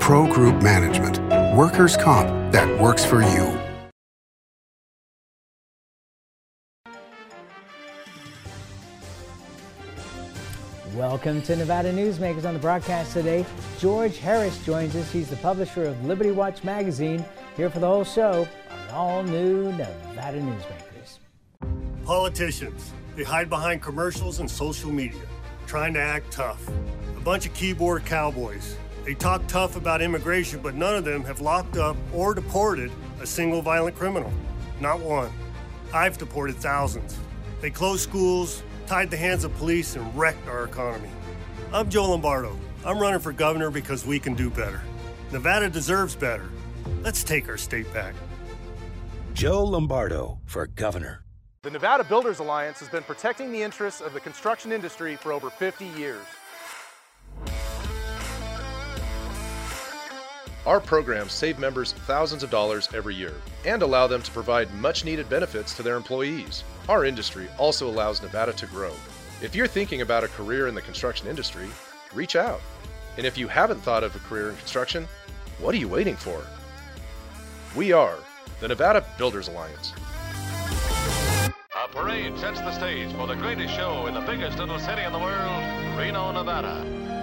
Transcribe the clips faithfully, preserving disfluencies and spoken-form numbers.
Pro Group Management. Workers' comp that works for you. Welcome to Nevada Newsmakers. On the broadcast today, George Harris joins us. He's the publisher of Liberty Watch magazine, here for the whole show on all new Nevada Newsmakers. Politicians, they hide behind commercials and social media, trying to act tough. A bunch of keyboard cowboys. They talk tough about immigration, but none of them have locked up or deported a single violent criminal. Not one. I've deported thousands. They closed schools, tied the hands of police, and wrecked our economy. I'm Joe Lombardo. I'm running for governor because we can do better. Nevada deserves better. Let's take our state back. Joe Lombardo for governor. The Nevada Builders Alliance has been protecting the interests of the construction industry for over fifty years. Our programs save members thousands of dollars every year and allow them to provide much-needed benefits to their employees. Our industry also allows Nevada to grow. If you're thinking about a career in the construction industry, reach out. And if you haven't thought of a career in construction, what are you waiting for? We are the Nevada Builders Alliance. A parade sets the stage for the greatest show in the biggest little city in the world, Reno, Nevada.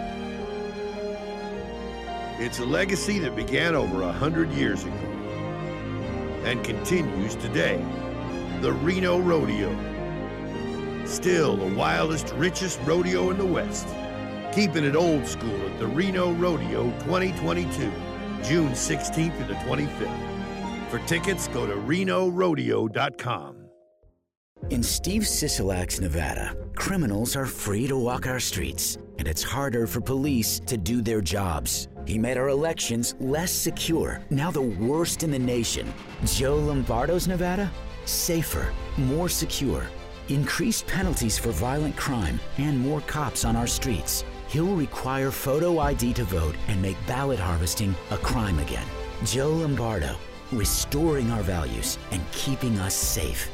It's a legacy that began over a hundred years ago and continues today. The Reno Rodeo. Still the wildest, richest rodeo in the West. Keeping it old school at the Reno Rodeo twenty twenty-two, June sixteenth to the twenty-fifth. For tickets, go to reno rodeo dot com. In Steve Sisolak's Nevada, criminals are free to walk our streets, and it's harder for police to do their jobs. He made our elections less secure, now the worst in the nation. Joe Lombardo's Nevada? Safer, more secure, increased penalties for violent crime, and more cops on our streets. He'll require photo I D to vote and make ballot harvesting a crime again. Joe Lombardo, restoring our values and keeping us safe.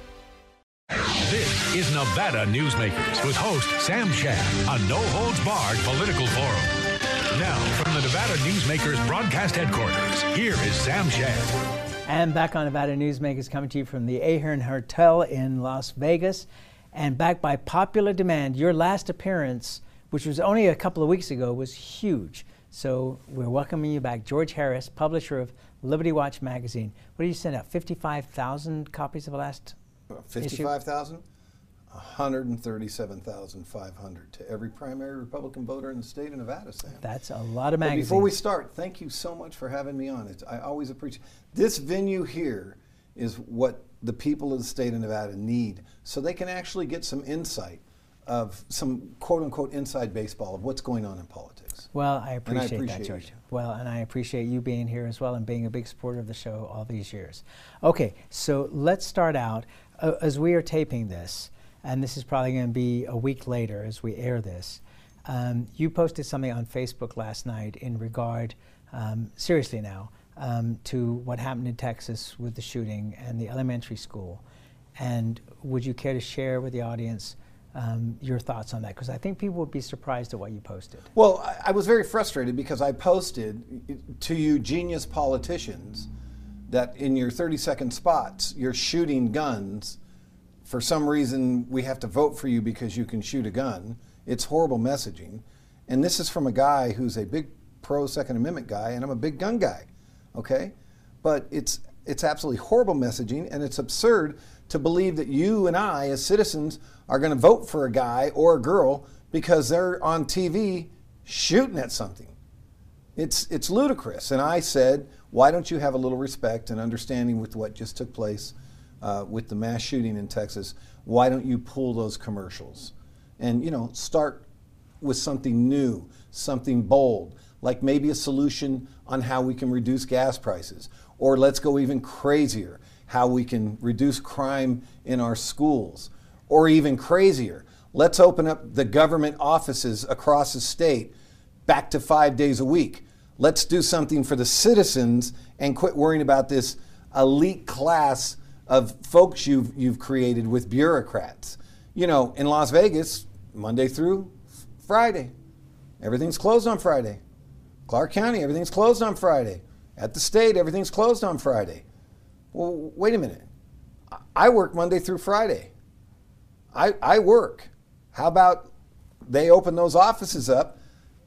This is Nevada Newsmakers with host Sam Shad, a no-holds-barred political forum. Now, from the Nevada Newsmakers broadcast headquarters, here is Sam Shad. And back on Nevada Newsmakers, coming to you from the Ahern Hotel in Las Vegas. And back by popular demand, your last appearance, which was only a couple of weeks ago, was huge. So we're welcoming you back. George Harris, publisher of Liberty Watch magazine. What did you send out, fifty-five thousand copies of the last fifty-five thousand? one hundred thirty-seven thousand five hundred to every primary Republican voter in the state of Nevada, Sam. That's a lot of magazines. But before we start, thank you so much for having me on. It's, I always appreciate this venue here is what the people of the state of Nevada need, so they can actually get some insight of some quote-unquote inside baseball of what's going on in politics. Well, I appreciate, I appreciate that, George. You. Well, and I appreciate you being here as well and being a big supporter of the show all these years. Okay, so let's start out. Uh, as we are taping this, and this is probably going to be a week later as we air this, um, you posted something on Facebook last night in regard, um, seriously now, um, to what happened in Texas with the shooting and the elementary school. And would you care to share with the audience um, your thoughts on that? Because I think people would be surprised at what you posted. Well, I, I was very frustrated because I posted to you genius politicians that in your thirty second spots, you're shooting guns. For some reason, we have to vote for you because you can shoot a gun. It's horrible messaging. And this is from a guy who's a big pro-Second Amendment guy, and I'm a big gun guy, okay? But it's it's absolutely horrible messaging, and it's absurd to believe that you and I, as citizens, are gonna vote for a guy or a girl because they're on T V shooting at something. It's, it's ludicrous. And I said, why don't you have a little respect and understanding with what just took place Uh, with the mass shooting in Texas? Why don't you pull those commercials and, you know, start with something new, something bold, like maybe a solution on how we can reduce gas prices, or let's go even crazier, how we can reduce crime in our schools, or even crazier, let's open up the government offices across the state back to five days a week. Let's do something for the citizens and quit worrying about this elite class of folks you've, you've created with bureaucrats. You know, in Las Vegas, Monday through Friday, everything's closed on Friday. Clark County, everything's closed on Friday. At the state, everything's closed on Friday. Well, wait a minute. I work Monday through Friday. I, I work. How about they open those offices up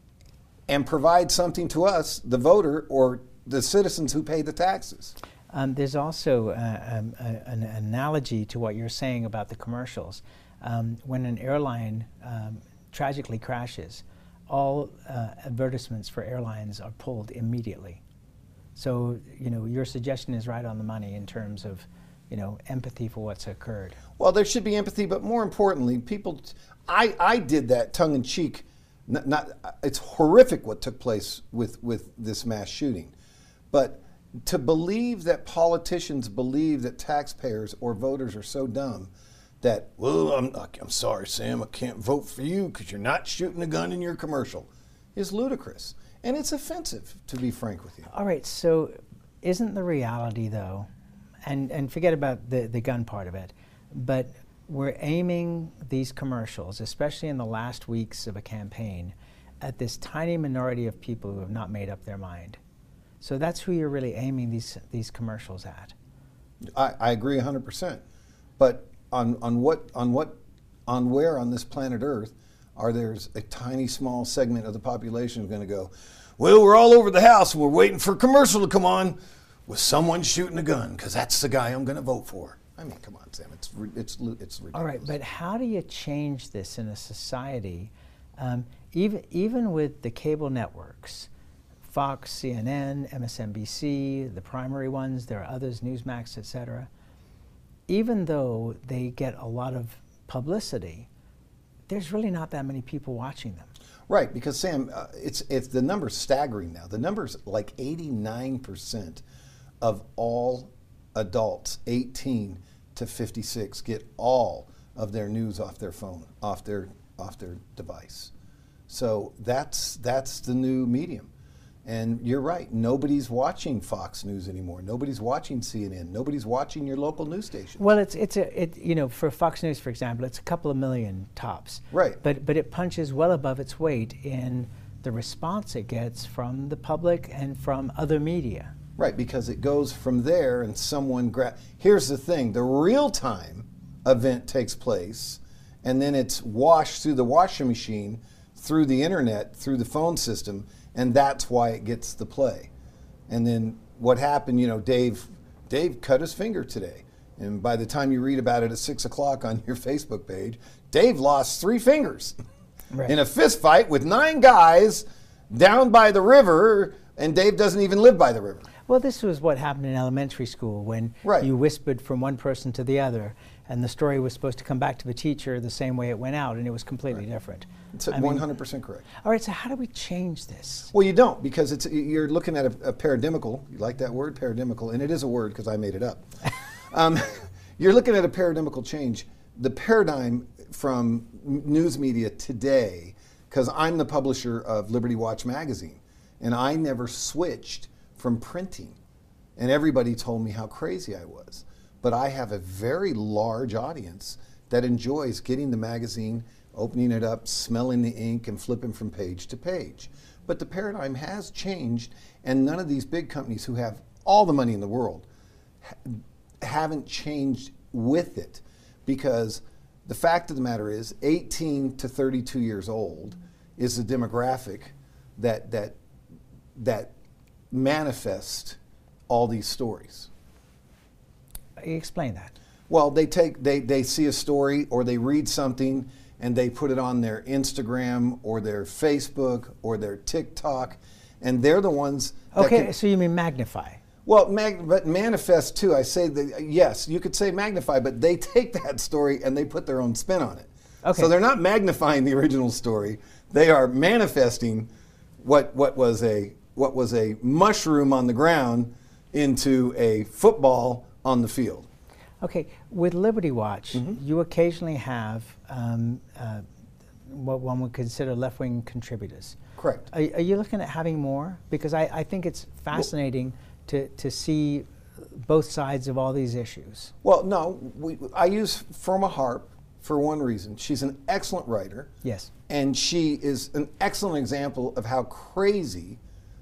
and provide something to us, the voter, or the citizens who pay the taxes? Um, there's also uh, um, a, an analogy to what you're saying about the commercials. Um, when an airline um, tragically crashes, all uh, advertisements for airlines are pulled immediately. So, you know, your suggestion is right on the money in terms of, you know, empathy for what's occurred. Well, there should be empathy, but more importantly, people, I, I did that tongue in cheek. Not, not, it's horrific what took place with, with this mass shooting. But to believe that politicians believe that taxpayers or voters are so dumb that, well, I'm, I'm sorry, Sam, I can't vote for you because you're not shooting a gun in your commercial, is ludicrous. And it's offensive, to be frank with you. All right, so isn't the reality, though, and, and forget about the, the gun part of it, but we're aiming these commercials, especially in the last weeks of a campaign, at this tiny minority of people who have not made up their mind. So that's who you're really aiming these these commercials at. I, I agree one hundred percent. But on, on what on what on where on this planet Earth are there's a tiny small segment of the population going to go, well, we're all over the house and we're waiting for a commercial to come on with someone shooting a gun because that's the guy I'm going to vote for. I mean, come on, Sam, it's it's it's ridiculous. All right, but how do you change this in a society, um, even even with the cable networks? Fox, C N N, M S N B C, the primary ones, there are others, Newsmax, et cetera. Even though they get a lot of publicity, there's really not that many people watching them. Right, because Sam, uh, it's it's the number's staggering now. The number's like eighty-nine percent of all adults eighteen to fifty-six get all of their news off their phone, off their off their device. So that's that's the new medium. And you're right, nobody's watching Fox News anymore. Nobody's watching C N N. Nobody's watching your local news station. Well, it's it's a it you know for Fox News, for example, it's a couple of million tops. Right. But but it punches well above its weight in the response it gets from the public and from other media. Right, because it goes from there and someone gra- here's the thing, the real time event takes place and then it's washed through the washing machine, through the internet, through the phone system, and that's why it gets the play. And then what happened, you know, Dave Dave cut his finger today. And by the time you read about it at six o'clock on your Facebook page, Dave lost three fingers right. in a fist fight with nine guys down by the river, and Dave doesn't even live by the river. Well, this was what happened in elementary school when right. you whispered from one person to the other, and the story was supposed to come back to the teacher the same way it went out, and it was completely right. different. It's one hundred percent correct. All right, so how do we change this? Well, you don't, because it's you're looking at a, a paradigmical, you like that word, paradigmical, and it is a word because I made it up. um, you're looking at a paradigmical change. The paradigm from news media today, because I'm the publisher of Liberty Watch magazine, and I never switched from printing, and everybody told me how crazy I was. But I have a very large audience that enjoys getting the magazine, opening it up, smelling the ink, and flipping from page to page. But the paradigm has changed, and none of these big companies who have all the money in the world ha- haven't changed with it, because the fact of the matter is eighteen to thirty-two years old is the demographic that that that manifest all these stories. Explain that. Well, they take they, they see a story or they read something and they put it on their Instagram or their Facebook or their TikTok, and they're the ones that Okay, can, so you mean magnify. Well, mag, but manifest too. I say that yes, you could say magnify, but they take that story and they put their own spin on it. Okay. So they're not magnifying the original story; they are manifesting what what was a what was a mushroom on the ground into a football on the field. Okay, with Liberty Watch, Mm-hmm. you occasionally have um, uh, what one would consider left-wing contributors. Correct. Are, are you looking at having more? Because I, I think it's fascinating to, to see both sides of all these issues. Well, no, we, I use Firma Harp for one reason. She's an excellent writer. Yes. And she is an excellent example of how crazy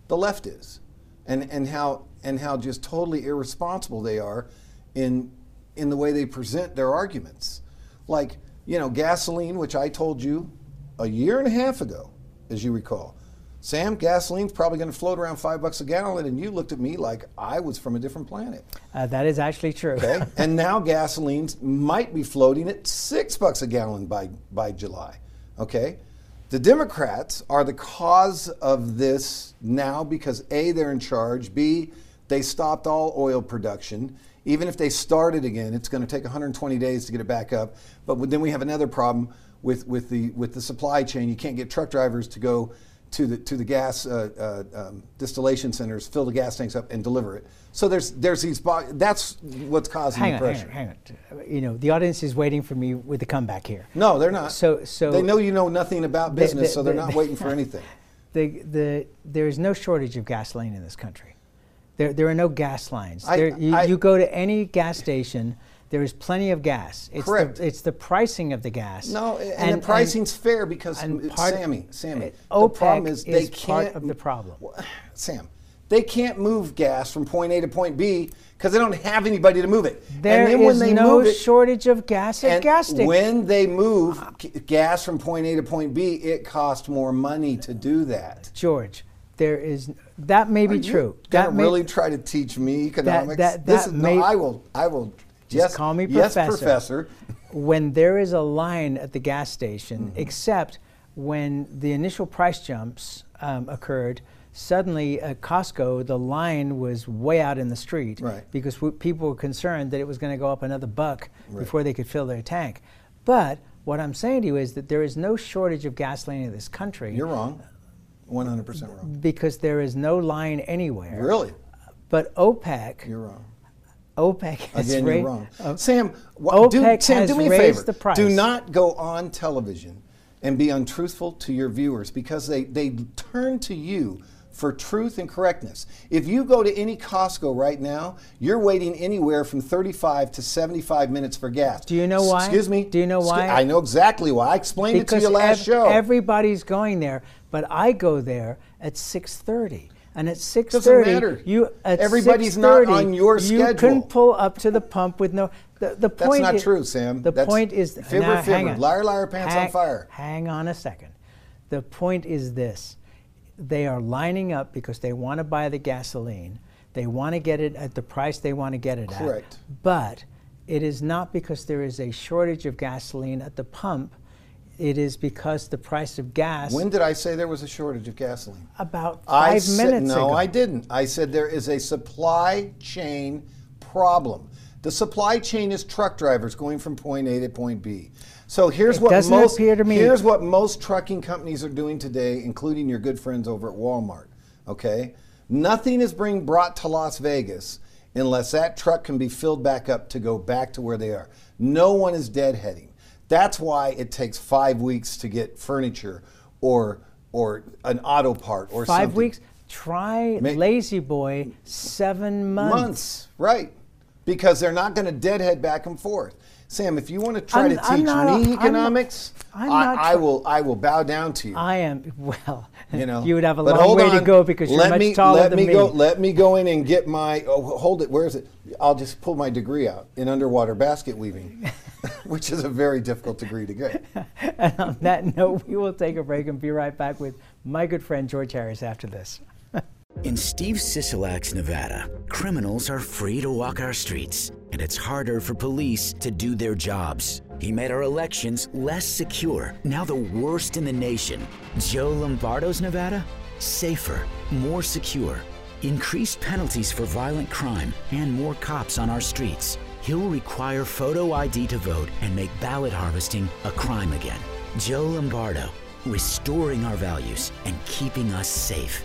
the left is, and and how and how just totally irresponsible they are in in the way they present their arguments. Like, you know, gasoline, which I told you a year and a half ago, as you recall. Sam, gasoline's probably going to float around five bucks a gallon, and you looked at me like I was from a different planet. Uh, that is actually true. Okay, and now gasoline might be floating at six bucks a gallon by by July. Okay, the Democrats are the cause of this now because A, they're in charge. B, they stopped all oil production. Even if they start it again, it's going to take one hundred twenty days to get it back up. But then we have another problem with with the with the supply chain. You can't get truck drivers to go to the to the gas uh, uh, um, distillation centers, fill the gas tanks up, and deliver it. So there's there's these. That's what's causing hang the on, pressure. Hang on, hang on. You know, the audience is waiting for me with the comeback here. No, they're not. So so they know you know nothing about the, business, the, so they're the, not waiting for anything. The the there is no shortage of gasoline in this country. There there are no gas lines. I, there, you, I, you go to any gas station. There is plenty of gas. It's correct. The, it's the pricing of the gas. No, and, and the pricing's and, fair because and part, Sammy, Sammy. OPEC the problem is they is can't. part of the problem. Sam, they can't move gas from point A to point B because they don't have anybody to move it. There and then is when they no move it, shortage of gas at and gas stations. When they move g- gas from point A to point B, it costs more money to do that. George, there is that may be Are true. You that gonna may, really try to teach me economics? That, that, this that is may, no. I will. I will. Just yes, call me yes, professor. professor. When there is a line at the gas station, Mm-hmm. except when the initial price jumps um, occurred, suddenly at Costco, the line was way out in the street right. because w- people were concerned that it was going to go up another buck right. before they could fill their tank. But what I'm saying to you is that there is no shortage of gasoline in this country. You're wrong. one hundred percent wrong. Because there is no line anywhere. Really? But OPEC. You're wrong. OPEC has Again, ra- you're wrong. uh, Sam, wh- OPEC do, Sam, has do me a raised favor. the price. Do not go on television and be untruthful to your viewers because they, they turn to you for truth and correctness. If you go to any Costco right now, you're waiting anywhere from thirty-five to seventy-five minutes for gas. Do you know why? Excuse me? Do you know why? I know exactly why. I explained because it to you last ev- show. Everybody's going there, but I go there at six thirty. And at six Doesn't thirty, matter. you at Everybody's not on your you schedule. can pull up to the pump with no. The, the That's point not is, true, Sam. The That's point is fibber, now, fibber. hang on. Liar, liar, pants hang, on fire. Hang on a second. The point is this: they are lining up because they want to buy the gasoline. They want to get it at the price they want to get it at. Correct. But it is not because there is a shortage of gasoline at the pump. It is because the price of gas. When did I say there was a shortage of gasoline? About I five said, minutes no, ago. I didn't. I said there is a supply chain problem. The supply chain is truck drivers going from point A to point B. So here's It what doesn't most appear to me- here's what most trucking companies are doing today, including your good friends over at Walmart. Okay, nothing is being brought to Las Vegas unless that truck can be filled back up to go back to where they are. No one is deadheading. That's why it takes five weeks to get furniture or or an auto part or Five something. weeks? Try Ma- Lazy Boy seven months. Months, right? Because they're not going to deadhead back and forth. Sam, if you want to try I'm- to I'm teach not a- me I'm- economics, I'm I, not I try- will. I will bow down to you. I am, well, You know, you would have a But long hold way to on. go because you're let much me, taller let than me me. Go, let me go in and get my. Oh, hold it. Where is it? I'll just pull my degree out in underwater basket weaving, which is a very difficult degree to get. And on that note, we will take a break and be right back with my good friend George Harris after this. In Steve Sisolak's Nevada, criminals are free to walk our streets, and it's harder for police to do their jobs. He made our elections less secure, now the worst in the nation. Joe Lombardo's Nevada? Safer, more secure. Increased penalties for violent crime and more cops on our streets. He'll require photo I D to vote and make ballot harvesting a crime again. Joe Lombardo, restoring our values and keeping us safe.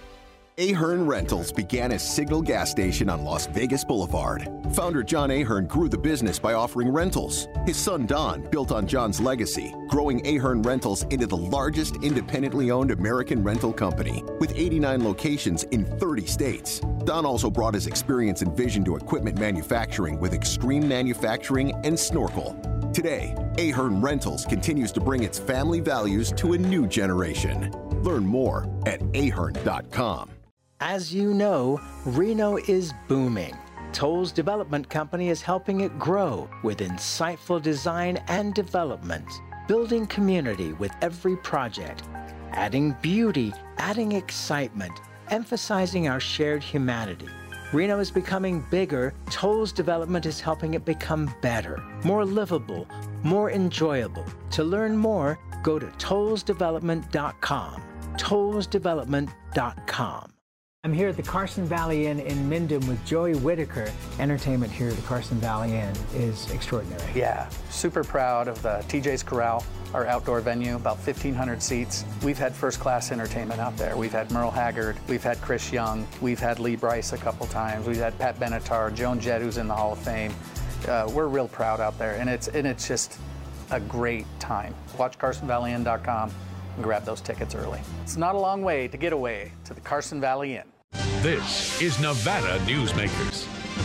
Ahern Rentals began as Signal Gas Station on Las Vegas Boulevard. Founder John Ahern grew the business by offering rentals. His son Don built on John's legacy, growing Ahern Rentals into the largest independently owned American rental company with eighty-nine locations in thirty states. Don also brought his experience and vision to equipment manufacturing with Extreme Manufacturing and Snorkel. Today, Ahern Rentals continues to bring its family values to a new generation. Learn more at ahern dot com. As you know, Reno is booming. Toll's Development Company is helping it grow with insightful design and development, building community with every project, adding beauty, adding excitement, emphasizing our shared humanity. Reno is becoming bigger. Toll's Development is helping it become better, more livable, more enjoyable. To learn more, go to tolls development dot com. tolls development dot com. I'm here at the Carson Valley Inn in Minden with Joey Whitaker. Entertainment here at the Carson Valley Inn is extraordinary. Yeah, super proud of the T J's Corral, our outdoor venue, about fifteen hundred seats. We've had first-class entertainment out there. We've had Merle Haggard, we've had Chris Young, we've had Lee Brice a couple times, we've had Pat Benatar, Joan Jett, who's in the Hall of Fame. Uh, we're real proud out there, and it's, and it's just a great time. Watch carson valley inn dot com and grab those tickets early. It's not a long way to get away to the Carson Valley Inn. This is Nevada Newsmakers.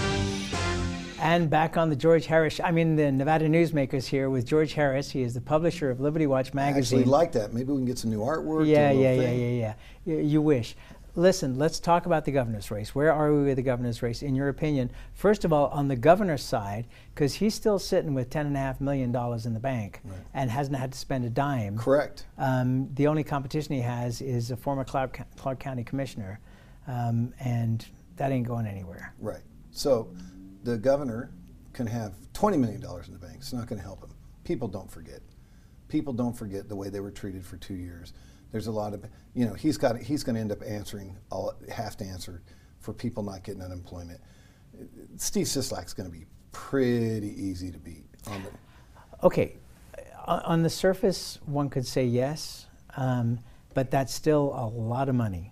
And back on the George Harris, I mean the Nevada Newsmakers here with George Harris. He is the publisher of Liberty Watch magazine. I actually like that. Maybe we can get some new artwork. Yeah, yeah, yeah, yeah, yeah, yeah. You wish. Listen, let's talk about the governor's race. Where are we with the governor's race, in your opinion? First of all, on the governor's side, because he's still sitting with ten and a half million dollars in the bank, right, and hasn't had to spend a dime. Correct. Um, the only competition he has is a former Clark, Clark County commissioner, um, and that ain't going anywhere. Right. So the governor can have twenty million dollars in the bank. It's not going to help him. People don't forget. People don't forget the way they were treated for two years. There's a lot of, you know, he's got, he's going to end up answering, all, have to answer for people not getting unemployment. Steve Sisolak's going to be pretty easy to beat. On the okay, on the surface, one could say yes, um, but that's still a lot of money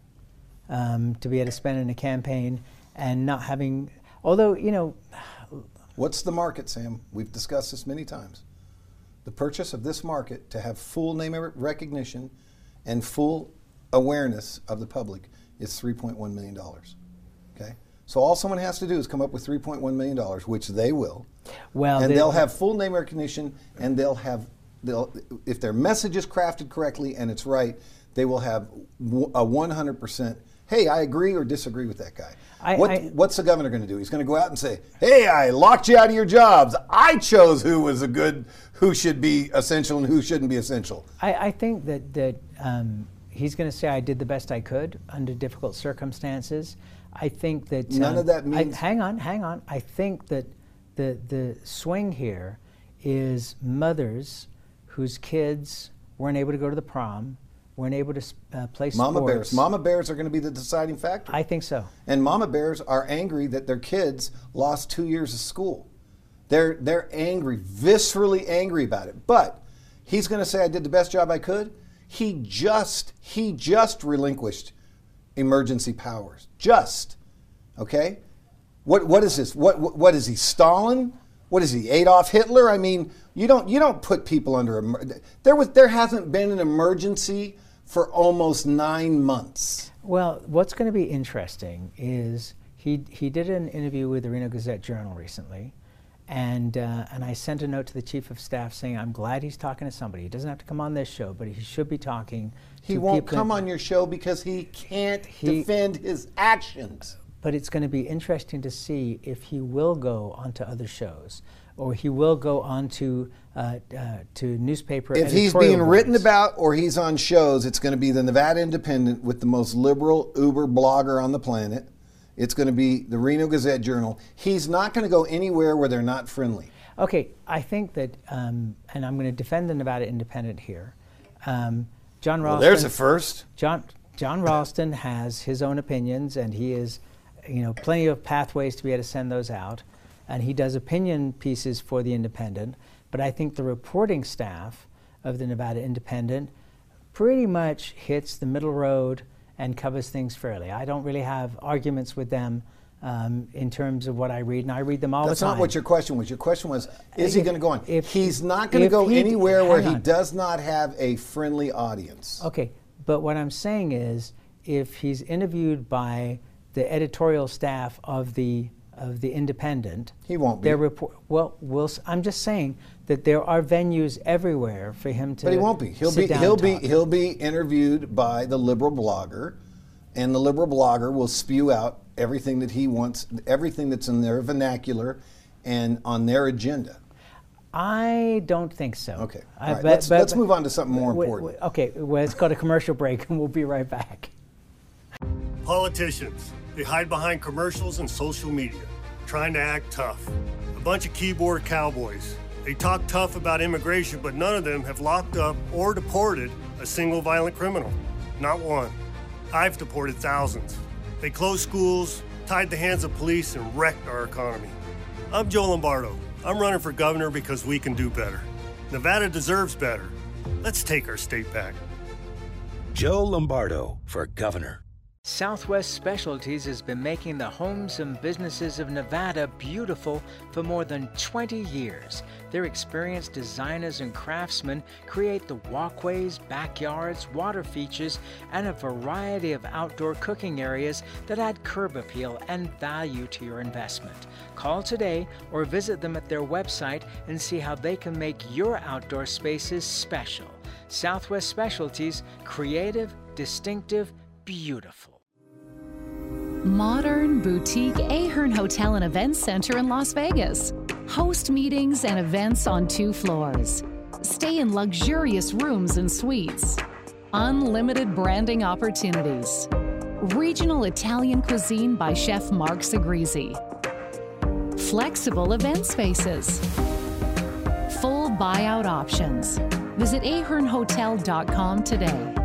um, to be able to spend in a campaign and not having, although, you know. What's the market, Sam? We've discussed this many times. The purchase of this market to have full name recognition and full awareness of the public is three point one million dollars. Okay? So all someone has to do is come up with three point one million dollars, which they will. Well, and they'll have full name recognition, and they'll have, they'll, if their message is crafted correctly and it's right, they will have a one hundred percent, hey, I agree or disagree with that guy. I, what, I, what's the governor going to do? He's going to go out and say, hey, I locked you out of your jobs. I chose who was a good, who should be essential and who shouldn't be essential. I, I think that, that um, he's going to say I did the best I could under difficult circumstances. I think that... None um, of that means... I, hang on, hang on. I think that the, the swing here is mothers whose kids weren't able to go to the prom, weren't able to uh, play sports. Mama bears. Mama bears are going to be the deciding factor. I think so. And mama bears are angry that their kids lost two years of school. They're they're angry, viscerally angry about it. But he's going to say, I did the best job I could. He just he just relinquished emergency powers. Just. Okay? What what is this? What what, what is he, Stalin? What is he, Adolf Hitler? I mean, you don't you don't put people under a, there was there hasn't been an emergency for almost nine months. Well, what's going to be interesting is he he did an interview with the Reno Gazette-Journal recently, and uh, and I sent a note to the chief of staff saying I'm glad he's talking to somebody. He doesn't have to come on this show, but he should be talking. He to won't people come on your show because he can't he, defend his actions. But it's going to be interesting to see if he will go onto other shows, or he will go onto uh, uh, to newspaper. If he's being boards. written about or he's on shows, it's going to be the Nevada Independent with the most liberal Uber blogger on the planet. It's going to be the Reno Gazette-Journal. He's not going to go anywhere where they're not friendly. Okay, I think that, um, and I'm going to defend the Nevada Independent here. Um, John Ralston. Well, there's a first. John John Ralston has his own opinions, and he is, you know, plenty of pathways to be able to send those out. And he does opinion pieces for the Independent, but I think the reporting staff of the Nevada Independent pretty much hits the middle road and covers things fairly. I don't really have arguments with them um, in terms of what I read, and I read them all That's the time. That's not what your question was. Your question was, is if, he going to go on? If, He's not going to go he, anywhere where on. he does not have a friendly audience. Okay, but what I'm saying is, if he's interviewed by the editorial staff of the of the Independent, he won't be. Their report. Well, we'll. I'm just saying that there are venues everywhere for him to. But he won't be. He'll sit be. down He'll and be. talk. He'll be interviewed by the liberal blogger, and the liberal blogger will spew out everything that he wants, everything that's in their vernacular and on their agenda. I don't think so. Okay. I, All right. but, let's, but, let's move on to something more w- important. w- okay, well, let's go to commercial break and we'll be right back. Politicians, they hide behind commercials and social media, trying to act tough. A bunch of keyboard cowboys. They talk tough about immigration, but none of them have locked up or deported a single violent criminal. Not one. I've deported thousands. They closed schools, tied the hands of police, and wrecked our economy. I'm Joe Lombardo. I'm running for governor because we can do better. Nevada deserves better. Let's take our state back. Joe Lombardo for governor. Southwest Specialties has been making the homes and businesses of Nevada beautiful for more than twenty years. Their experienced designers and craftsmen create the walkways, backyards, water features, and a variety of outdoor cooking areas that add curb appeal and value to your investment. Call today or visit them at their website and see how they can make your outdoor spaces special. Southwest Specialties, creative, distinctive, beautiful. Modern boutique Ahern Hotel and Events Center in Las Vegas. Host meetings and events on two floors. Stay in luxurious rooms and suites. Unlimited branding opportunities. Regional Italian cuisine by Chef Mark Segrisi. Flexible event spaces. Full buyout options. Visit ahern hotel dot com today.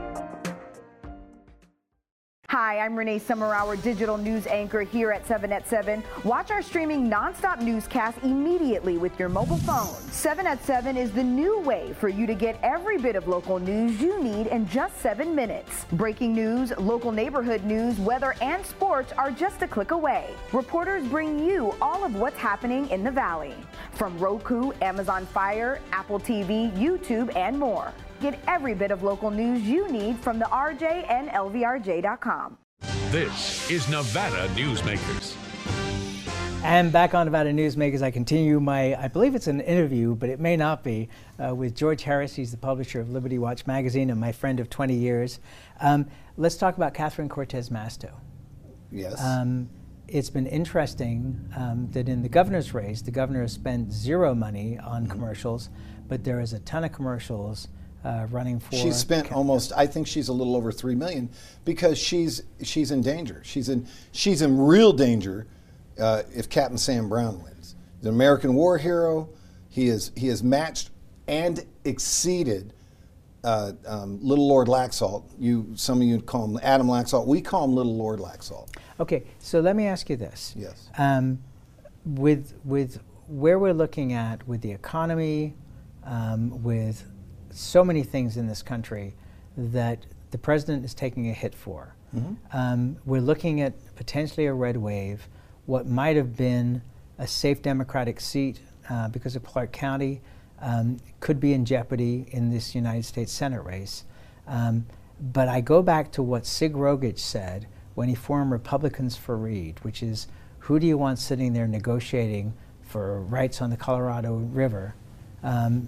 Hi, I'm Renee Summerauer, digital news anchor here at seven at seven. Watch our streaming nonstop newscast immediately with your mobile phone. seven at seven is the new way for you to get every bit of local news you need in just seven minutes. Breaking news, local neighborhood news, weather, and sports are just a click away. Reporters bring you all of what's happening in the Valley. From Roku, Amazon Fire, Apple T V, YouTube, and more. Get every bit of local news you need from the R J and L V R J dot com. This is Nevada Newsmakers. And back on Nevada Newsmakers, I continue my, I believe it's an interview, but it may not be, uh, with George Harris. He's the publisher of Liberty Watch magazine and my friend of twenty years. Um, let's talk about Catherine Cortez Masto. Yes. Um, it's been interesting um, that in the governor's race, the governor has spent zero money on mm-hmm. commercials, but there is a ton of commercials Uh, running for. She's spent ca- almost. I think she's a little over three million because she's she's in danger. She's in she's in real danger uh, if Captain Sam Brown wins. He's an American war hero. He is he has matched and exceeded uh, um, Little Lord Laxalt. You some of you call him Adam Laxalt. We call him Little Lord Laxalt. Okay, so let me ask you this. Yes. Um, with with where we're looking at with the economy, um, with so many things in this country that the president is taking a hit for. Mm-hmm. Um, we're looking at potentially a red wave, what might have been a safe Democratic seat uh, because of Clark County um, could be in jeopardy in this United States Senate race. Um, but I go back to what Sig Rogich said when he formed Republicans for Reed, which is, who do you want sitting there negotiating for rights on the Colorado River? Um,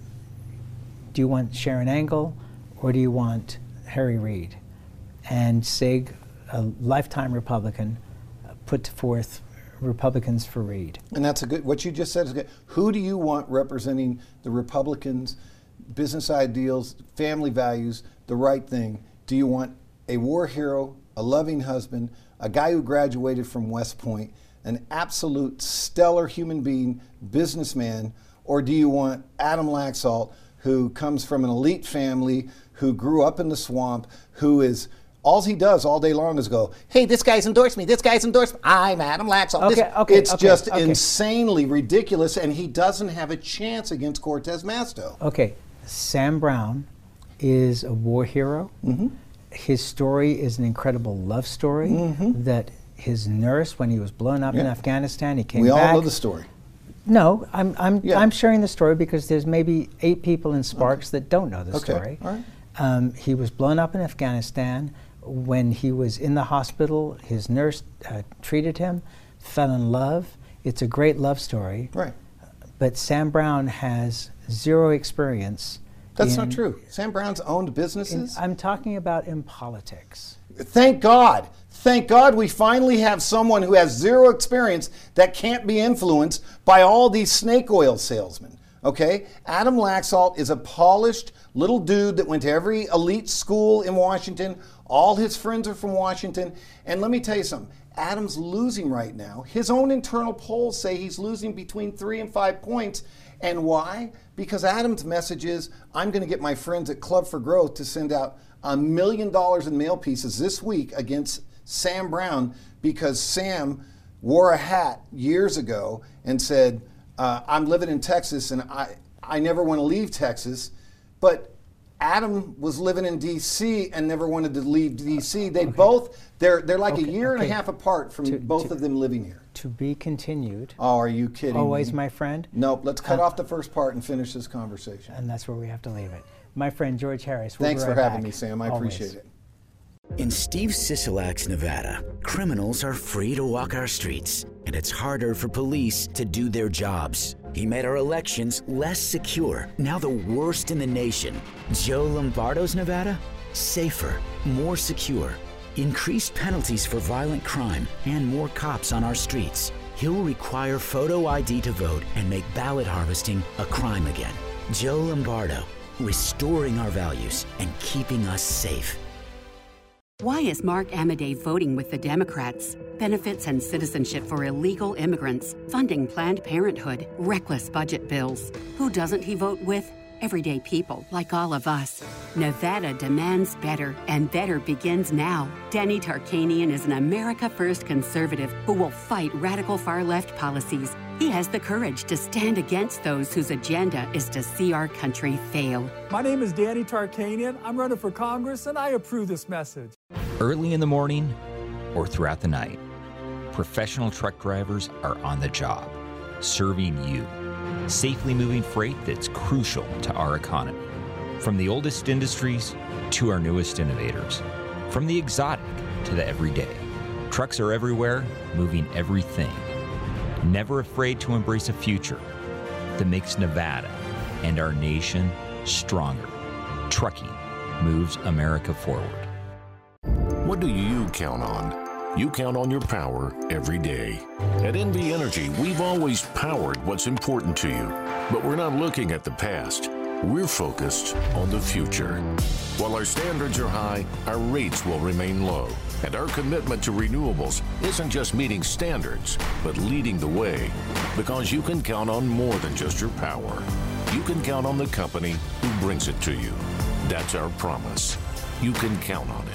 Do you want Sharon Angle or do you want Harry Reid? And Sig, a lifetime Republican, uh, put forth Republicans for Reid. And that's a good, what you just said is good. Who do you want representing the Republicans, business ideals, family values, the right thing? Do you want a war hero, a loving husband, a guy who graduated from West Point, an absolute stellar human being, businessman, or do you want Adam Laxalt, who comes from an elite family, who grew up in the swamp, who is, all he does all day long is go, hey, this guy's endorsed me, this guy's endorsed me, I'm Adam Laxalt. Okay, This- okay, it's okay, just okay. insanely ridiculous, and he doesn't have a chance against Cortez Masto. Okay, Sam Brown is a war hero. Mm-hmm. His story is an incredible love story Mm-hmm. that his nurse, when he was blown up in Yeah. Afghanistan, he came We back. all know the story. No, I'm I'm Yeah. I'm sharing the story because there's maybe eight people in Sparks that don't know the Okay, story. all right. Um, he was blown up in Afghanistan. When he was in the hospital, his nurse uh, treated him, fell in love. It's a great love story. Right. But Sam Brown has zero experience. That's in- not true. Sam Brown's owned in- businesses. I'm talking about in politics. thank God. Thank God we finally have someone who has zero experience that can't be influenced by all these snake oil salesmen. Okay? Adam Laxalt is a polished little dude that went to every elite school in Washington. All his friends are from Washington. And let me tell you something. Adam's losing right now. His own internal polls say he's losing between three and five points. And why? Because Adam's message is, I'm going to get my friends at Club for Growth to send out a million dollars in mail pieces this week against Sam Brown, because Sam wore a hat years ago and said, uh, I'm living in Texas and I, I never want to leave Texas. But Adam was living in D C and never wanted to leave D C. They okay. both, they're they're like okay, a year okay. and a half apart from to, both to, of them living here. To be continued. Oh, are you kidding Always me? my friend. Nope, let's cut uh, off the first part and finish this conversation. And that's where we have to leave it. My friend George Harris. We'll Thanks right for having back. me, Sam. I Always. appreciate it. In Steve Sisolak's Nevada, criminals are free to walk our streets, and it's harder for police to do their jobs. He made our elections less secure, now the worst in the nation. Joe Lombardo's Nevada? Safer, more secure. Increased penalties for violent crime and more cops on our streets. He'll require photo I D to vote and make ballot harvesting a crime again. Joe Lombardo, restoring our values and keeping us safe. Why is Mark Amadei voting with the Democrats? Benefits and citizenship for illegal immigrants, funding Planned Parenthood, reckless budget bills. Who doesn't he vote with? Everyday people like all of us. Nevada demands better, and better begins now. Denny Tarkanian is an America First conservative who will fight radical far-left policies. He has the courage to stand against those whose agenda is to see our country fail. My name is Danny Tarkanian. I'm running for Congress, and I approve this message. Early in the morning or throughout the night, professional truck drivers are on the job, serving you, safely moving freight that's crucial to our economy. From the oldest industries to our newest innovators, from the exotic to the everyday, trucks are everywhere, moving everything. Never afraid to embrace a future that makes Nevada and our nation stronger. Trucking moves America forward. What do you count on? You count on your power every day. At N V Energy, we've always powered what's important to you, but we're not looking at the past. We're focused on the future. While our standards are high, our rates will remain low. And our commitment to renewables isn't just meeting standards, but leading the way. Because you can count on more than just your power. You can count on the company who brings it to you. That's our promise. You can count on it.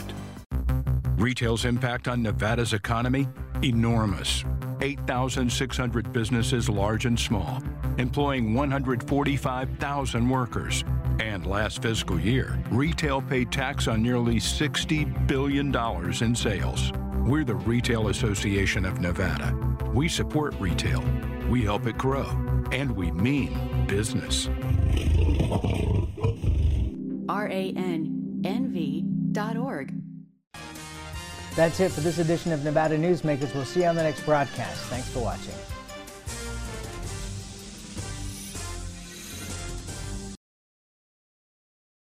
Retail's impact on Nevada's economy? Enormous. eight thousand six hundred businesses, large and small, employing one hundred forty-five thousand workers. And last fiscal year, retail paid tax on nearly sixty billion dollars in sales. We're the Retail Association of Nevada. We support retail, we help it grow, and we mean business. R A N N V dot org. That's it for this edition of Nevada Newsmakers. We'll see you on the next broadcast. Thanks for watching.